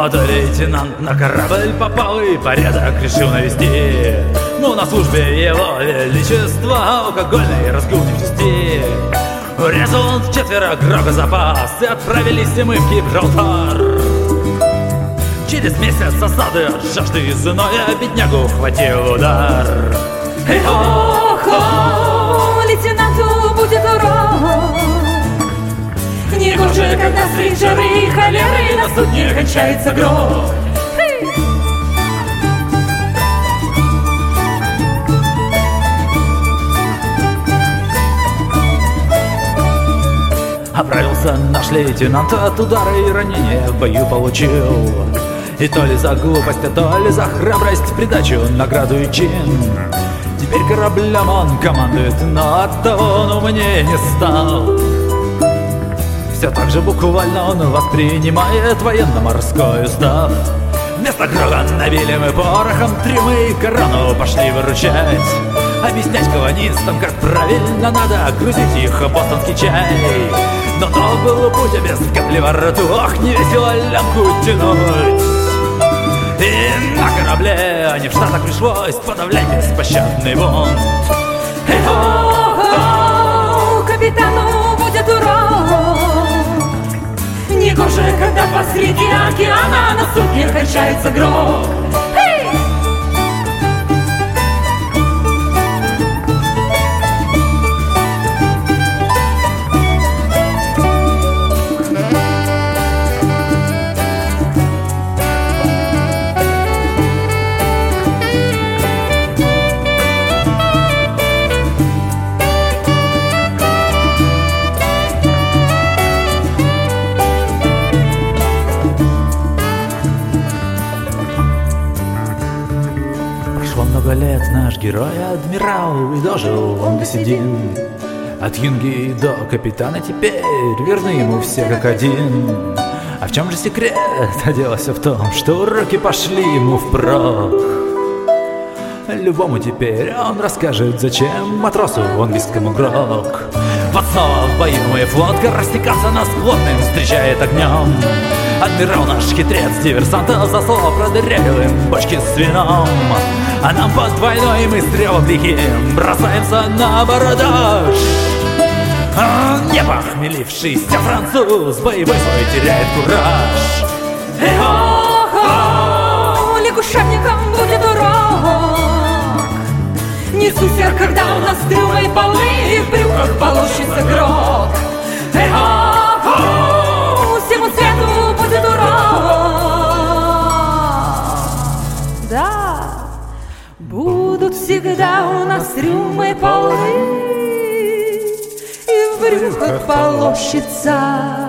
Молодой лейтенант на корабль попал и порядок решил навести. Но на службе его величества алкогольный разгул не вести. Урезал он вчетверо грока запас, и отправились мы в Гибралтар. Через месяц осады от жажды и зноя беднягу хватил удар. Ох, лейтенанту будет урок. Негоже, когда средь жары и холеры на судне кончается гроб. Оправился наш лейтенант от удара и ранения в бою получил. И то ли за глупость, а то ли за храбрость в придачу награду и чин. Теперь кораблем он командует, но от того он умнее не стал. Все так же буквально он воспринимает военно-морской устав. Вместо круга набили мы порохом трюмы и корону пошли выручать. Объяснять колонистам, как правильно надо грузить их бостонский чай. Но то был путь без капли во рту, ох, не весело лямку тянуть. И на корабле, а не в Штатах, пришлось подавлять беспощадный бунт. О, капитану будет урок. Негоже, когда посреди океана на судне кончается гроб. Много лет наш герой адмирал, и дожил он без седин. От юнги до капитана теперь верны ему все как один. А в чем же секрет? А дело все в том, что уроки пошли ему впрок. Любому теперь он расскажет, зачем матросу английскому грок. Вот снова в бою мой флот растекаться нас плотным встречает огнем. Адмирал наш хитрец диверсанта за слово продырявил им бочки с вином. А нам под двойной мы стрелок лихим бросаемся на абордаж. Не похмелившийся француз боевой свой теряет кураж. Ох, лягушатникам будет урок. Не суйся, когда у нас трюмы полны и в брюках получится гроб. Всему свету будет урок. Да, будут всегда у нас трюмы полны и в брюках полощется